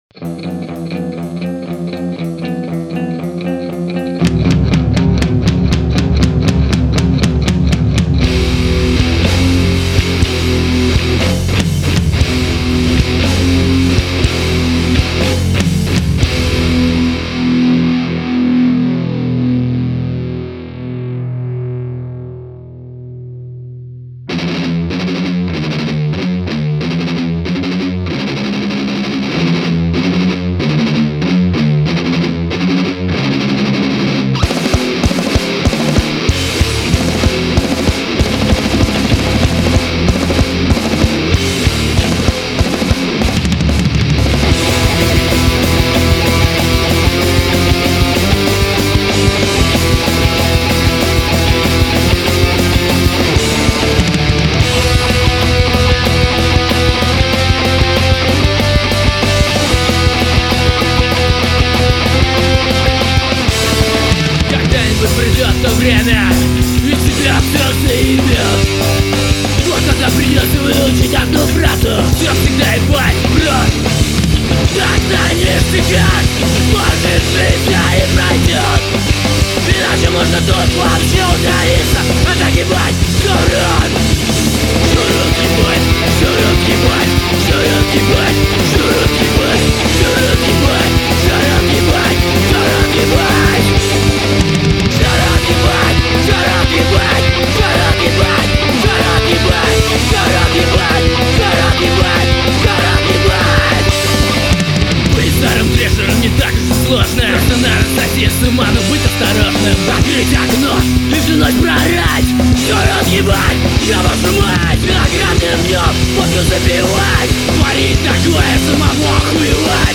Придет то время, и тебя все заебет. Вот когда придется выучить одну фразу: все всегда ебать, брат. Тогда ништяк, может жизнь и пройдет. Иначе можно тут вообще удалиться. А так ебать, журат. Журат ебать, журат ебать, журат ебать, журат ебать, журат ебать, журат ебать, журат ебать. Быть старым трешером не так уж и сложно. Просто надо сойти с ума, но быть осторожным. Открыть окно и всю ночь прорать. Вперед ебать, я вашу мать. Огромным днем водку запивать. Творить такое самому охуевать.